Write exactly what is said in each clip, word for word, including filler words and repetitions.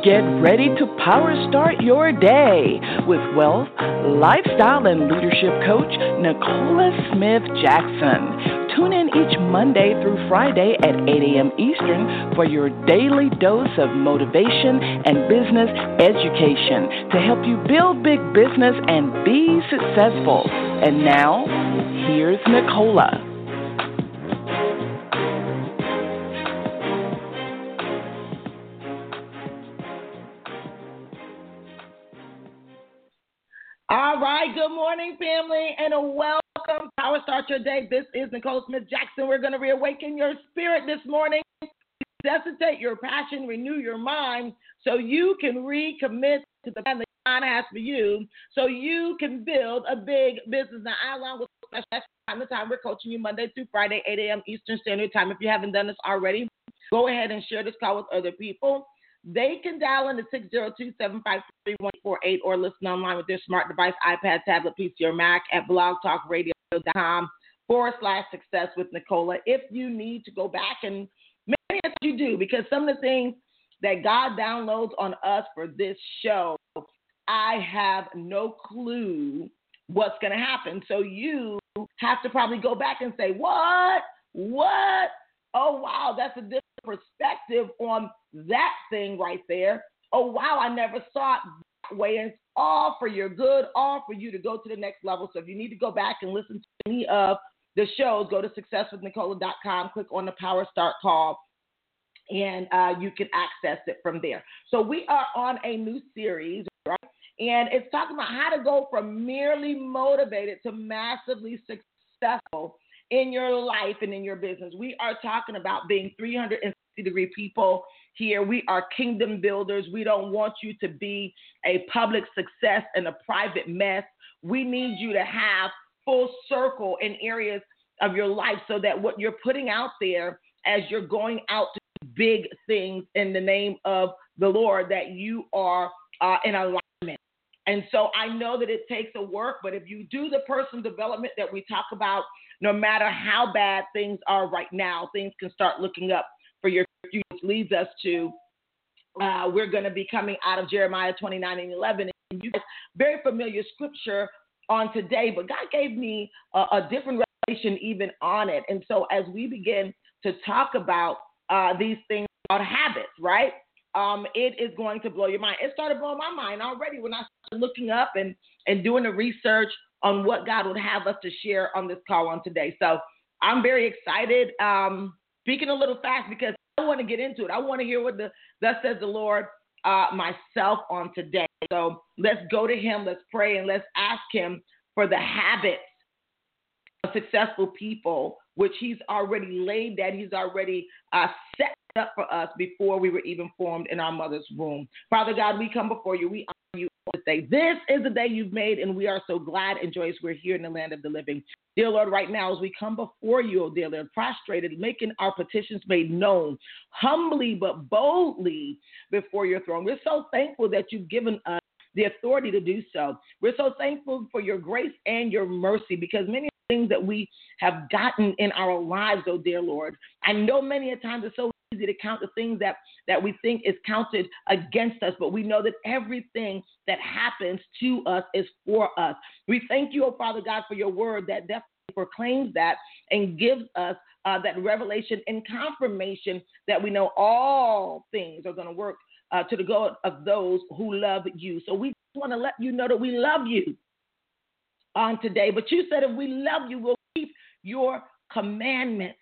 Get ready to power start your day with wealth, lifestyle, and leadership coach Nicola Smith Jackson. Tune in each Monday through Friday at eight a.m. Eastern for your daily dose of motivation and business education to help you build big business and be successful. And now, here's Nicola. All right, good morning, family, and a welcome. Power Start Your Day. This is Nicola Smith Jackson. We're going to reawaken your spirit this morning, resuscitate your passion, renew your mind, so you can recommit to the plan that God has for you, so you can build a big business. Now, I, along with special time to time, we're coaching you Monday through Friday, eight a.m. Eastern Standard Time. If you haven't done this already, go ahead and share this call with other people. They can dial in to six zero two, seven five three, one four eight or listen online with their smart device, iPad, tablet, P C, or Mac at blogtalkradio.com forward slash success with Nicola. If you need to go back, and maybe that's what you do, because some of the things that God downloads on us for this show, I have no clue what's going to happen. So you have to probably go back and say, what? What? Oh, wow, that's a different perspective on that thing right there. Oh, wow, I never saw it that way. And it's all for your good, all for you to go to the next level. So if you need to go back and listen to any of the shows, go to success with nicola dot com, click on the Power Start call, and uh, you can access it from there. So we are on a new series, right? And it's talking about how to go from merely motivated to massively successful in your life and in your business. We are talking about being three hundred sixty degree people here. We are kingdom builders. We don't want you to be a public success and a private mess. We need you to have full circle in areas of your life so that what you're putting out there as you're going out to do big things in the name of the Lord, that you are uh, in alignment. And so I know that it takes a work, but if you do the personal development that we talk about, no matter how bad things are right now, things can start looking up for your future, which leads us to, uh, we're going to be coming out of Jeremiah twenty-nine and eleven. And you guys, very familiar scripture on today, but God gave me a, a different revelation even on it. And so as we begin to talk about uh, these things about habits, right? Um, it is going to blow your mind. It started blowing my mind already when I started looking up and, and doing the research on what God would have us to share on this call on today. So I'm very excited, um, speaking a little fast because I want to get into it. I want to hear what the thus says the Lord uh, myself on today. So let's go to him, let's pray, and let's ask him for the habits of successful people, which he's already laid that, he's already uh, set up for us before we were even formed in our mother's womb. Father God, we come before you. We honor you this day. This is the day you've made, and we are so glad and joyous we're here in the land of the living. Dear Lord, right now as we come before you, oh dear Lord, prostrated, making our petitions made known, humbly but boldly before your throne. We're so thankful that you've given us the authority to do so. We're so thankful for your grace and your mercy, because many things that we have gotten in our lives, oh dear Lord, I know many a times it's so easy to count the things that, that we think is counted against us, but we know that everything that happens to us is for us. We thank you, oh Father God, for your word that definitely proclaims that and gives us uh, that revelation and confirmation that we know all things are going to work uh, to the good of those who love you. So we just want to let you know that we love you on today. But you said if we love you, we'll keep your commandments.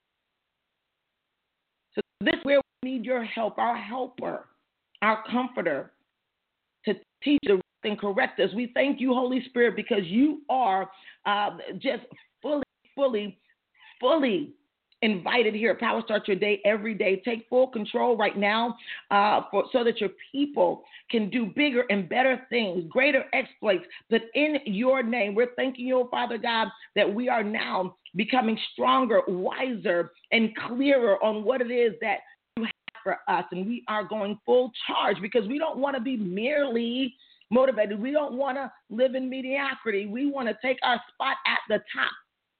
So this is where we need your help, our helper, our comforter, to teach the right and correct us. We thank you, Holy Spirit, because you are uh, just fully, fully, fully invited here at Power Start Your Day every day. Take full control right now uh, for, so that your people can do bigger and better things, greater exploits, but in your name. We're thanking you, Father God, that we are now becoming stronger, wiser, and clearer on what it is that you have for us. And we are going full charge because we don't want to be merely motivated. We don't want to live in mediocrity. We want to take our spot at the top.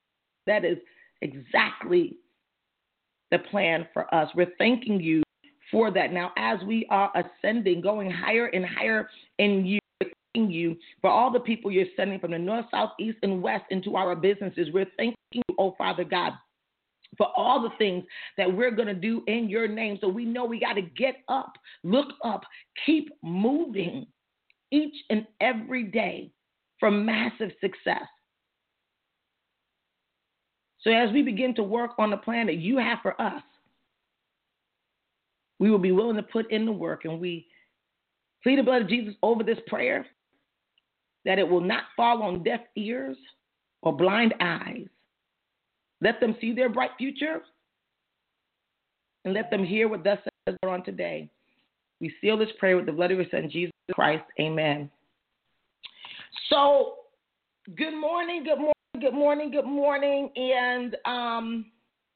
That is exactly the plan for us. We're thanking you for that. Now, as we are ascending, going higher and higher in you, in you, for all the people you're sending from the north, south, east, and west into our businesses, we're thanking you, oh Father God, for all the things that we're going to do in your name. So we know we got to get up, look up, keep moving each and every day for massive success. So as we begin to work on the plan that you have for us, we will be willing to put in the work, and we plead the blood of Jesus over this prayer, that it will not fall on deaf ears or blind eyes. Let them see their bright future, and let them hear what thus says on today. We seal this prayer with the blood of your Son, Jesus Christ. Amen. So, good morning, good morning, good morning, good morning. And um,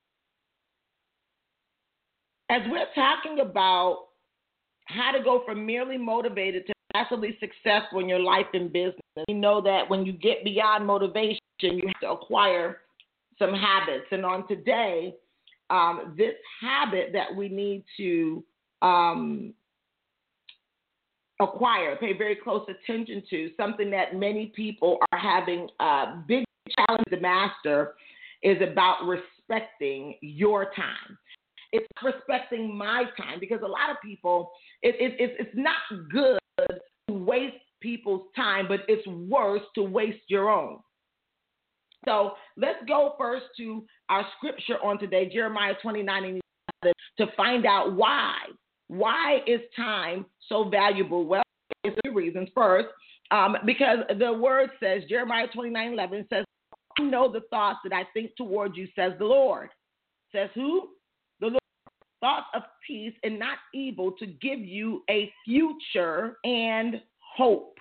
as we're talking about how to go from merely motivated to massively successful in your life and business, we know that when you get beyond motivation, you have to acquire some habits. And on today, um, this habit that we need to um, acquire, pay very close attention to, something that many people are having a big challenge to master, is about respecting your time. It's respecting my time, because a lot of people, it, it, it, it's not good to waste people's time, but it's worse to waste your own. So let's go first to our scripture on today, Jeremiah twenty-nine and eleven, to find out why. Why is time so valuable? Well, it's two reasons. First, um, because the word says, Jeremiah twenty-nine eleven says, I know the thoughts that I think toward you, says the Lord. Says who? The Lord. Thoughts of peace and not evil, to give you a future and hope.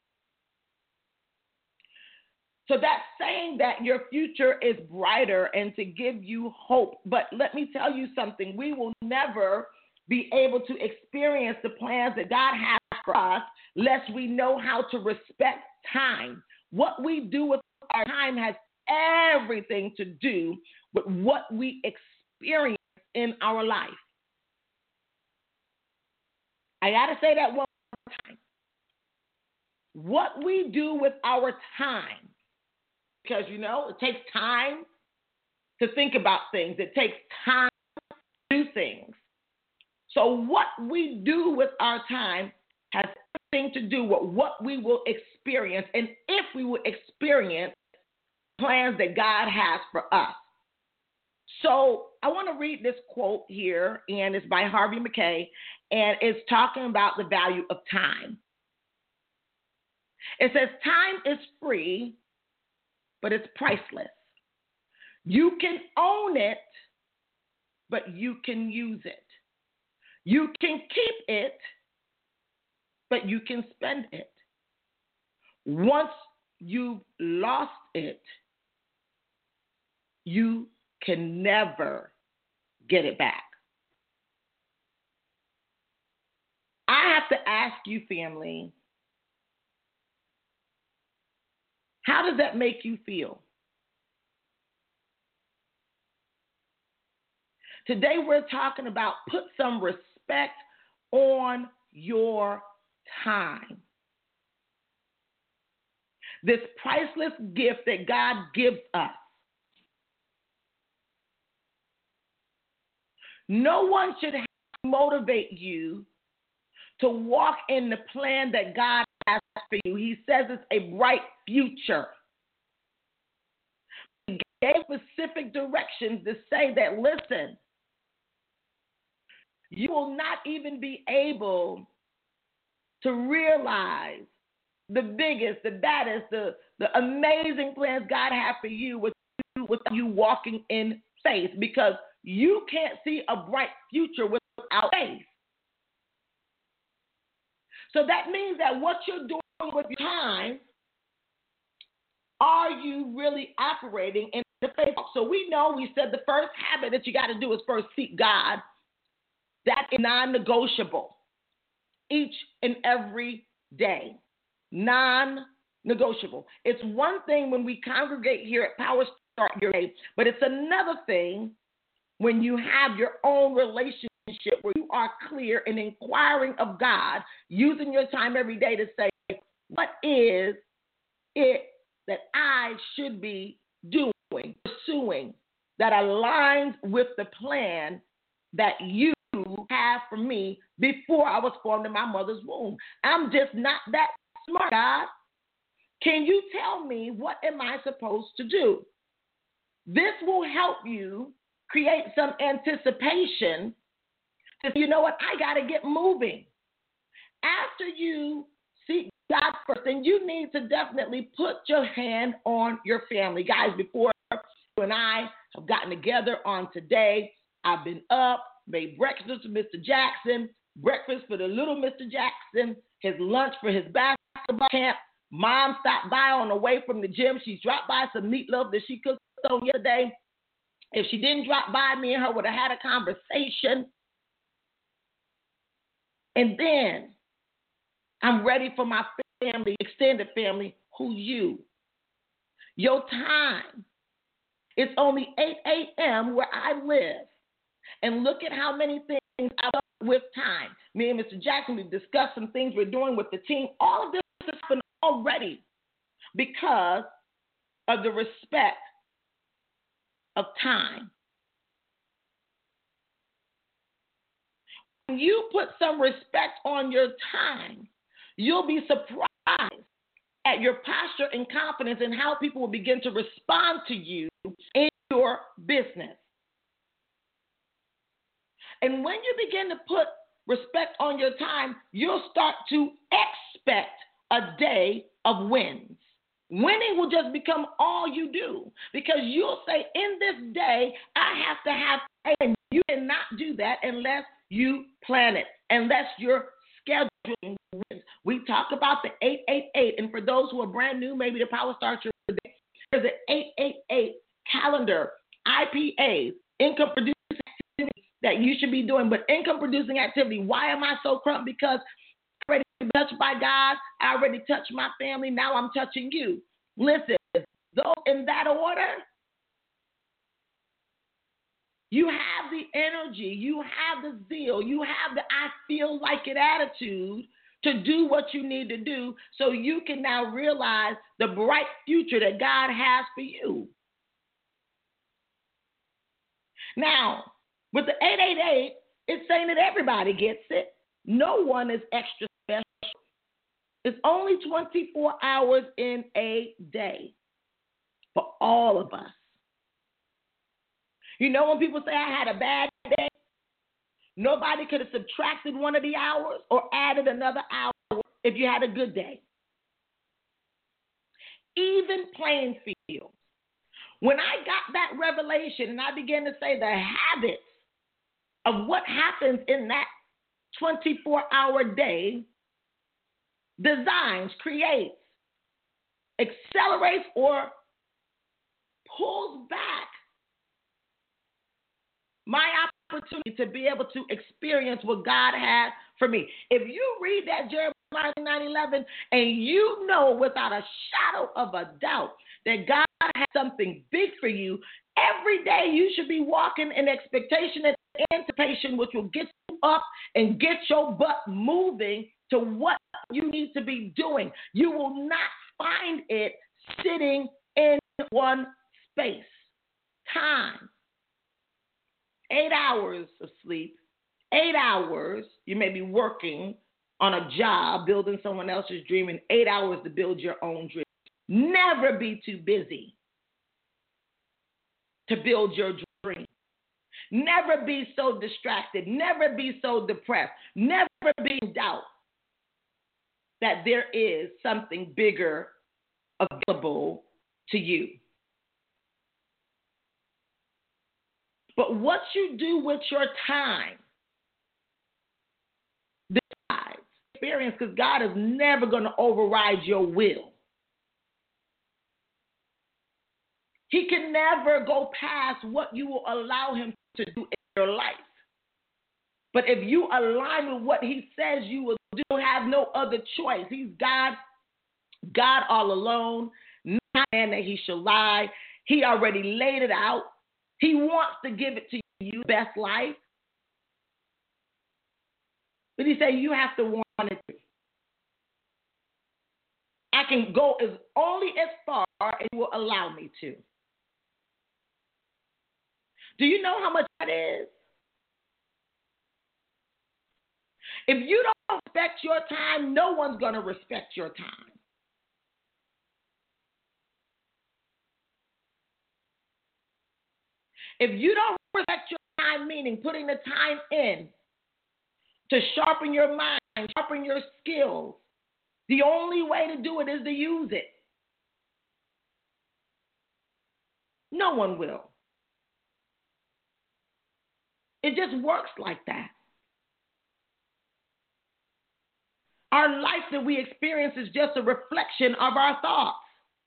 So that's saying that your future is brighter and to give you hope. But let me tell you something. We will never be able to experience the plans that God has for us lest we know how to respect time. What we do with our time has everything to do with what we experience in our life. I got to say that one more time. What we do with our time, because, you know, it takes time to think about things. It takes time to do things. So what we do with our time has everything to do with what we will experience, and if we will experience plans that God has for us. So I want to read this quote here, and it's by Harvey Mackay, and it's talking about the value of time. It says, time is free, but it's priceless. You can own it, but you can use it. You can keep it, but you can spend it. Once you've lost it, you can never get it back. I have to ask you, family, how does that make you feel? Today we're talking about put some respect on your time. This priceless gift that God gives us. No one should have to motivate you to walk in the plan that God has for you. He says it's a bright future. He gave specific directions to say that, listen, you will not even be able to realize the biggest, the baddest, the, the amazing plans God has for you with you, with you walking in faith, because you can't see a bright future without faith. So that means that what you're doing with your time, are you really operating in the faith? So we know, we said the first habit that you got to do is first seek God. That is non-negotiable each and every day. Non-negotiable. It's one thing when we congregate here at Power Start Your Day, but it's another thing when you have your own relationship relationship where you are clear and inquiring of God, using your time every day to say, what is it that I should be doing, pursuing, that aligns with the plan that you have for me before I was formed in my mother's womb? I'm just not that smart, God. Can you tell me what am I supposed to do? This will help you create some anticipation to, you know what, I got to get moving. After you seek God first, then you need to definitely put your hand on your family. Guys, before you and I have gotten together on today, I've been up, made breakfast for Mister Jackson, breakfast for the little Mister Jackson, his lunch for his basketball camp. Mom stopped by on the way from the gym. She dropped by some meatloaf that she cooked on yesterday. If she didn't drop by, me and her would have had a conversation. And then I'm ready for my family, extended family, who's you. Your time. It's only eight a.m. where I live. And look at how many things I've done with time. Me and Mister Jackson, we discussed some things we're doing with the team. All of this has happened already because of the respect of time. When you put some respect on your time, you'll be surprised at your posture and confidence in how people will begin to respond to you in your business. And when you begin to put respect on your time, you'll start to expect a day of wins. Winning will just become all you do because you'll say, in this day, I have to have, and you cannot do that unless you plan it, unless you're scheduling wins. We talk about the eight eight eight, and for those who are brand new, maybe the Power Starter today, there's an eight eight eight calendar, I P As, income producing activity that you should be doing. But income producing activity, why am I so crump? Because I'm already touched by God, I already touched my family, now I'm touching you. Listen, those in that order, you have the energy, you have the zeal, you have the I feel like it attitude to do what you need to do so you can now realize the bright future that God has for you. Now, with the eight eight eight, it's saying that everybody gets it. No one is extra special. It's only twenty-four hours in a day for all of us. You know when people say I had a bad day, nobody could have subtracted one of the hours or added another hour if you had a good day. Even playing field. When I got that revelation and I began to say the habits of what happens in that twenty-four hour day, designs, creates, accelerates, or pulls back my opportunity to be able to experience what God has for me. If you read that Jeremiah nine eleven and you know without a shadow of a doubt that God has something big for you, every day you should be walking in expectation and anticipation, which will get you up and get your butt moving to what you need to be doing. You will not find it sitting in one space. Time. Eight hours of sleep, eight hours you may be working on a job, building someone else's dream, and eight hours to build your own dream. Never be too busy to build your dream. Never be so distracted. Never be so depressed. Never be in doubt that there is something bigger available to you. But what you do with your time decides experience, because God is never going to override your will. He can never go past what you will allow him to do in your life. But if you align with what he says you will do, you have no other choice. He's God, God all alone, not man that he shall lie. He already laid it out. He wants to give it to you, best life. But he said, you have to want it. I can go as only as far as it will allow me to. Do you know how much that is? If you don't respect your time, no one's going to respect your time. If you don't respect your time, meaning putting the time in to sharpen your mind, sharpen your skills, the only way to do it is to use it. No one will. It just works like that. Our life that we experience is just a reflection of our thoughts.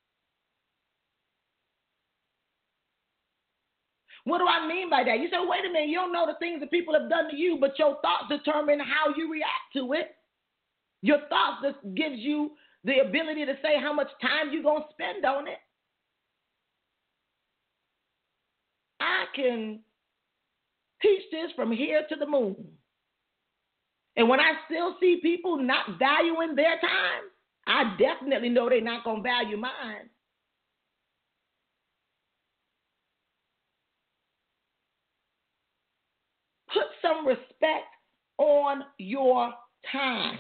What do I mean by that? You say, wait a minute, you don't know the things that people have done to you, but your thoughts determine how you react to it. Your thoughts just gives you the ability to say how much time you're going to spend on it. I can teach this from here to the moon. And when I still see people not valuing their time, I definitely know they're not going to value mine. Put some respect on your time.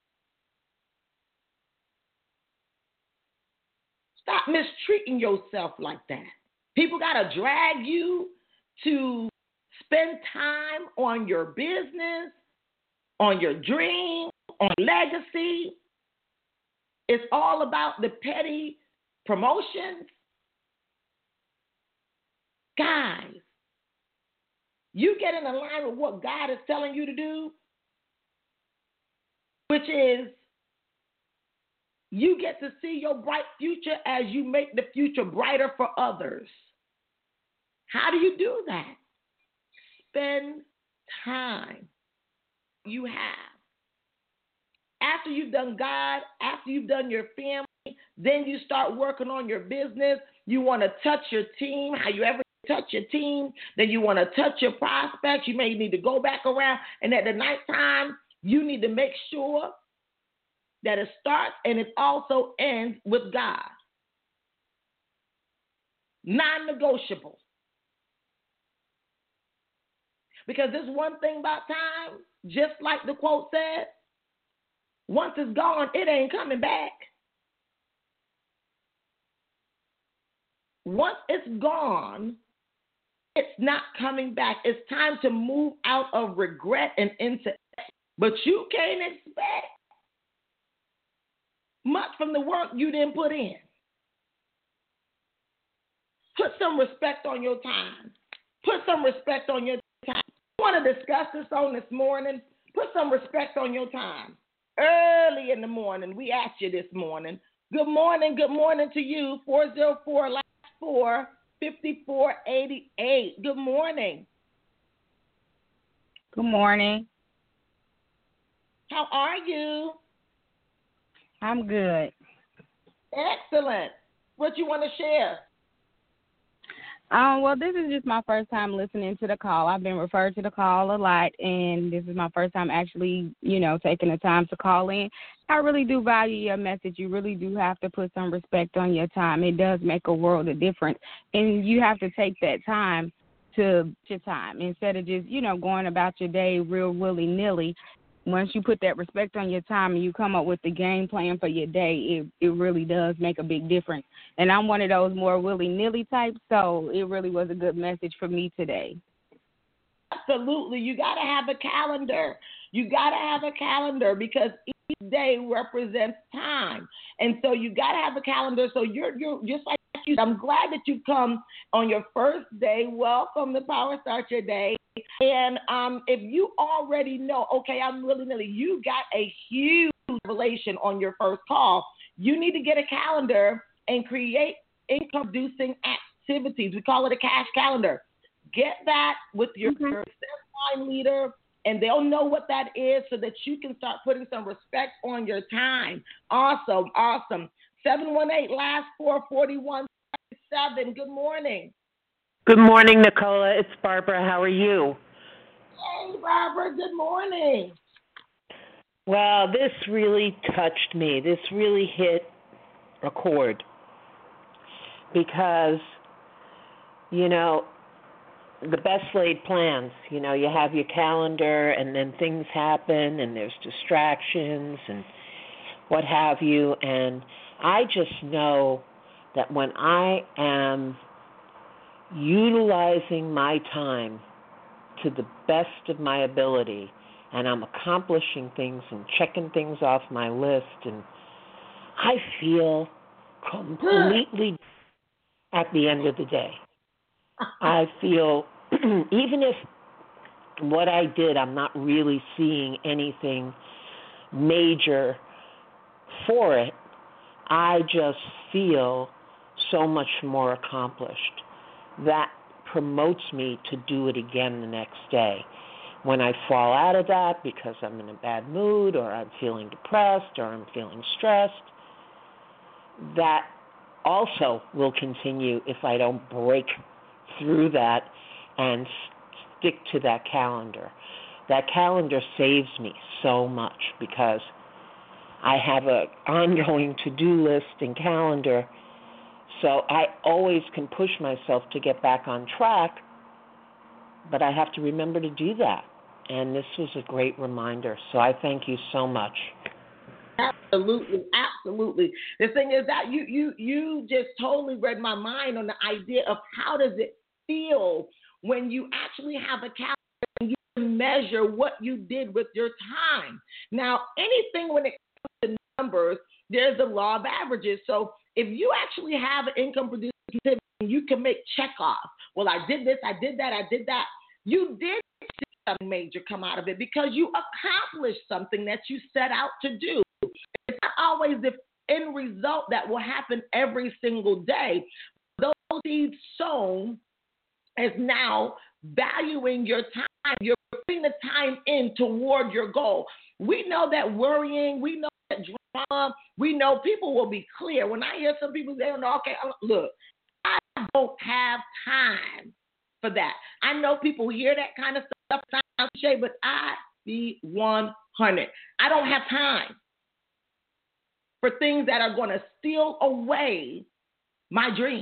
Stop mistreating yourself like that. People got to drag you to spend time on your business, on your dream, on legacy. It's all about the petty promotions. Guys, you get in line with what God is telling you to do, which is you get to see your bright future as you make the future brighter for others. How do you do that? Spend time. You have. After you've done God, after you've done your family, then you start working on your business. You want to touch your team. How you ever touch your team, then you want to touch your prospects. You may need to go back around, and at the nighttime, you need to make sure that it starts and it also ends with God. Non-negotiable. Because there's one thing about time, just like the quote said, once it's gone, it ain't coming back. Once it's gone, it's not coming back. It's time to move out of regret and into action. But you can't expect much from the work you didn't put in. Put some respect on your time. Put some respect on your time. I want to discuss this on this morning. Put some respect on your time. Early in the morning, we asked you this morning. Good morning, good morning to you. four oh four, last four, fifty-four eighty-eight. Good morning. Good morning. How are you? I'm good. Excellent. What you want to share? Um, well, this is just my first time listening to the call. I've been referred to the call a lot, and this is my first time actually, you know, taking the time to call in. I really do value your message. You really do have to put some respect on your time. It does make a world of difference, and you have to take that time to your time instead of just, you know, going about your day real willy-nilly. Once you put that respect on your time and you come up with the game plan for your day, it, it really does make a big difference. And I'm one of those more willy-nilly types, so it really was a good message for me today. Absolutely. You got to have a calendar. You got to have a calendar because each day represents time. And so you got to have a calendar. So you're you're just like you. I'm glad that you've come on your first day. Welcome to Power Start Your Day. And um, if you already know, okay, I'm willy-nilly, you got a huge revelation on your first call. You need to get a calendar and create income-producing activities. We call it a cash calendar. Get that with your Okay. success line leader, and they'll know what that is so that you can start putting some respect on your time. Awesome, awesome. seven one eight, last four, forty-one seven. Good morning. Good morning, Nicola. It's Barbara. How are you? Hey, Barbara. Good morning. Well, this really touched me. This really hit a chord because, you know, the best laid plans, you know, you have your calendar and then things happen and there's distractions and what have you. And I just know that when I am utilizing my time to the best of my ability and I'm accomplishing things and checking things off my list, and I feel completely at the end of the day. I feel, even if what I did, I'm not really seeing anything major for it, I just feel so much more accomplished. That promotes me to do it again the next day. When I fall out of that because I'm in a bad mood or I'm feeling depressed or I'm feeling stressed, that also will continue if I don't break through that and stick to that calendar. That calendar saves me so much because I have an ongoing to-do list and calendar, so I always can push myself to get back on track, but I have to remember to do that. And this was a great reminder, so I thank you so much. Absolutely, absolutely. The thing is that you you you just totally read my mind on the idea of how does it feel when you actually have a calendar and you can measure what you did with your time. Now, anything when it comes to numbers, there's a law of averages. So if you actually have an income producing activity, you can make check off. Well, I did this, I did that, I did that. You did see something major come out of it because you accomplished something that you set out to do. It's not always the end result that will happen every single day. Those seeds sown is now valuing your time. You're putting the time in toward your goal. We know that worrying, we know that drama, we know people will be clear. When I hear some people say, okay, look, I don't have time for that. I know people hear that kind of stuff, but I be one hundred. I don't have time for things that are going to steal away my dream.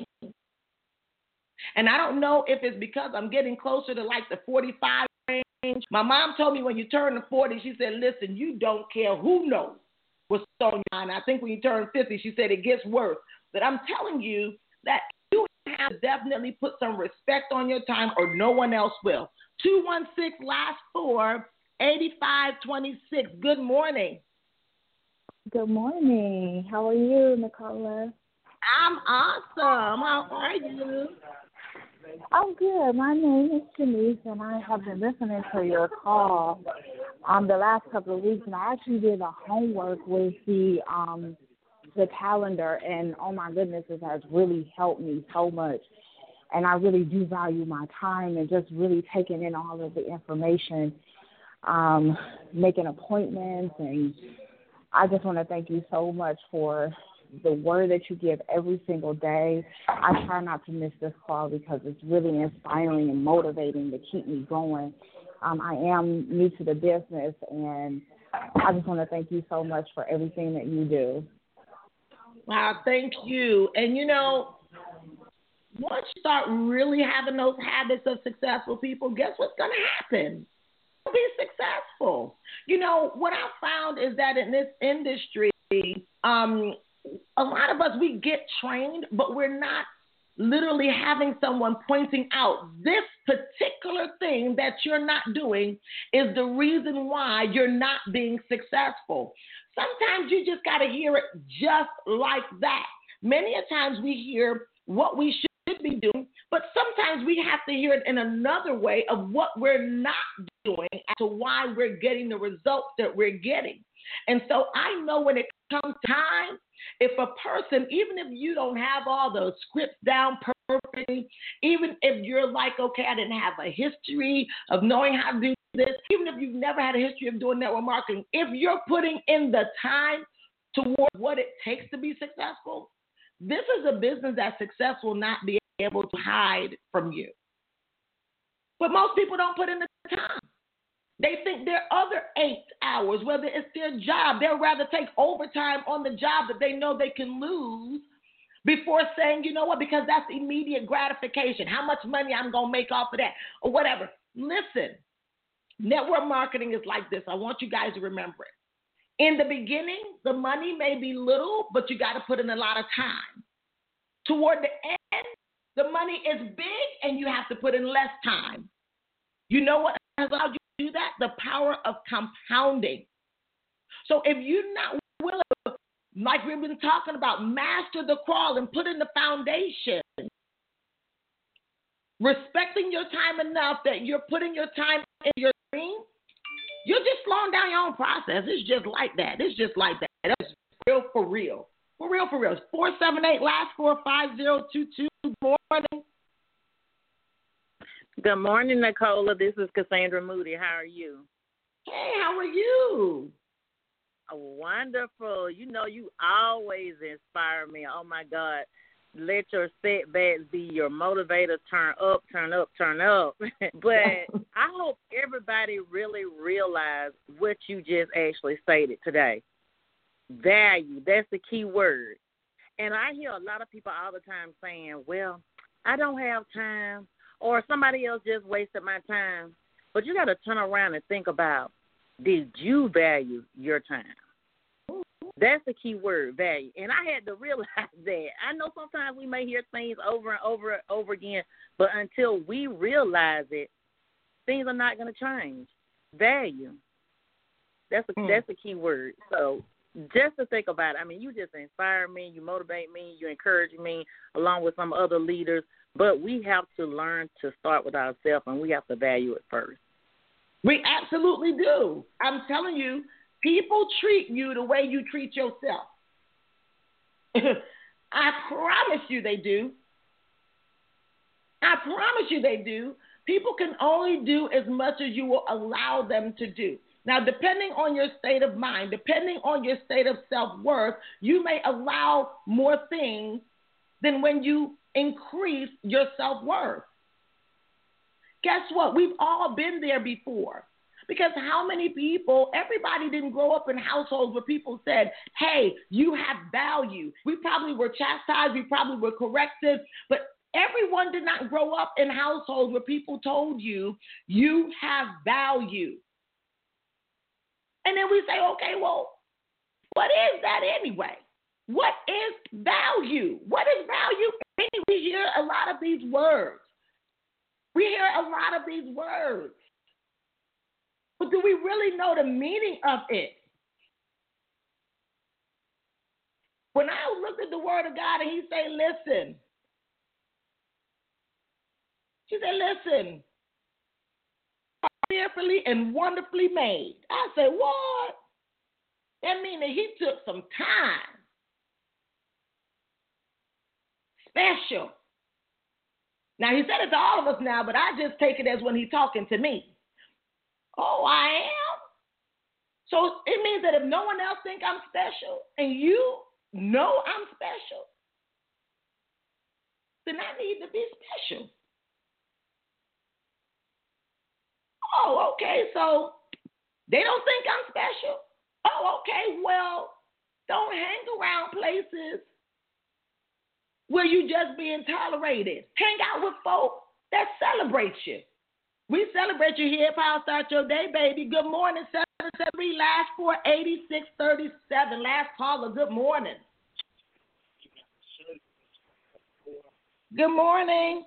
And I don't know if it's because I'm getting closer to like the forty-five range. My mom told me when you turn to forty, she said, listen, you don't care who knows what's on your mind. I think when you turn fifty, she said it gets worse. But I'm telling you that you have to definitely put some respect on your time or no one else will. two one six, last four, eighty-five twenty-six. Good morning. Good morning. How are you, Nicola? I'm awesome. How are you? I'm good. My name is Shanice, and I have been listening to your call um, the last couple of weeks, and I actually did the homework with the um, the calendar, and oh my goodness, it has really helped me so much. And I really do value my time and just really taking in all of the information, um, making appointments, and I just want to thank you so much for the word that you give every single day. I try not to miss this call because it's really inspiring and motivating to keep me going. Um, I am new to the business, and I just want to thank you so much for everything that you do. Wow, thank you. And, you know, once you start really having those habits of successful people, guess what's going to happen? You'll be successful. You know, what I found is that in this industry, um, a lot of us, we get trained, but we're not literally having someone pointing out this particular thing that you're not doing is the reason why you're not being successful. Sometimes you just got to hear it just like that. Many a times we hear what we should be doing, but sometimes we have to hear it in another way of what we're not doing as to why we're getting the results that we're getting. And so I know when it comes time, if a person, even if you don't have all the scripts down perfectly, even if you're like, okay, I didn't have a history of knowing how to do this, even if you've never had a history of doing network marketing, if you're putting in the time toward what it takes to be successful, this is a business that success will not be able to hide from you. But most people don't put in the time. They think their other eight hours, whether it's their job, they'll rather take overtime on the job that they know they can lose before saying, you know what, because that's immediate gratification. How much money I'm going to make off of that or whatever. Listen, network marketing is like this. I want you guys to remember it. In the beginning, the money may be little, but you got to put in a lot of time. Toward the end, the money is big and you have to put in less time. You know what has allowed you to do that? The power of compounding. So if you're not willing to, like we've been talking about, master the crawl and put in the foundation, respecting your time enough that you're putting your time in your dream, you're just slowing down your own process. It's just like that. It's just like that. That's real for real. For real, for real. It's four seven eight, last four, five zero two two. Good morning. Good morning, Nicola. This is Cassandra Moody. How are you? Hey, how are you? Wonderful. You know, you always inspire me. Oh, my God. Let your setbacks be your motivator. Turn up, turn up, turn up. But I hope everybody really realize what you just actually stated today. Value. That's the key word. And I hear a lot of people all the time saying, well, I don't have time, or somebody else just wasted my time. But you got to turn around and think about, did you value your time? That's the key word, value. And I had to realize that. I know sometimes we may hear things over and over and over again, but until we realize it, things are not going to change. Value. That's a, mm. that's the key word. So just to think about it, I mean, you just inspire me, you motivate me, you encourage me, along with some other leaders. But we have to learn to start with ourselves, and we have to value it first. We absolutely do. I'm telling you, people treat you the way you treat yourself. I promise you they do. I promise you they do. People can only do as much as you will allow them to do. Now, depending on your state of mind, depending on your state of self-worth, you may allow more things than when you increase your self-worth. Guess what? We've all been there before. Because how many people, everybody didn't grow up in households where people said, hey, you have value. We probably were chastised. We probably were corrected. But everyone did not grow up in households where people told you, you have value. And then we say, okay, well, what is that anyway? What is value? What is value? We hear a lot of these words. We hear a lot of these words. But do we really know the meaning of it? When I looked at the word of God and he said, listen. She said, listen. Fearfully and wonderfully made. I said, what? That means that he took some time. Special. Now, he said it to all of us now, but I just take it as when he's talking to me. Oh, I am? So it means that if no one else thinks I'm special and you know I'm special, then I need to be special. Oh, okay, so they don't think I'm special? Oh, okay, well, don't hang around places where you just being tolerated. Hang out with folk that celebrate you. We celebrate you here at Power Start Your Day, baby. Good morning, seven seven three, last four, eighty-six thirty-seven. Last caller, good morning. Good morning.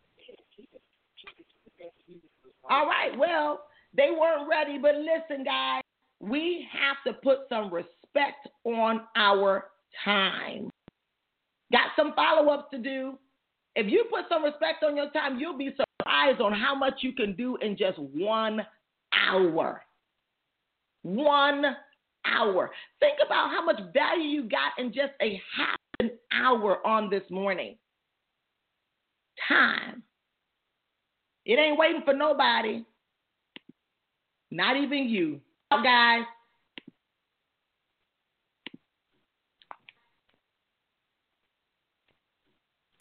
All right, well, they weren't ready, but listen, guys, we have to put some respect on our time. Got some follow-ups to do. If you put some respect on your time, you'll be surprised on how much you can do in just one hour. One hour. Think about how much value you got in just a half an hour on this morning. Time. It ain't waiting for nobody. Not even you. Guys,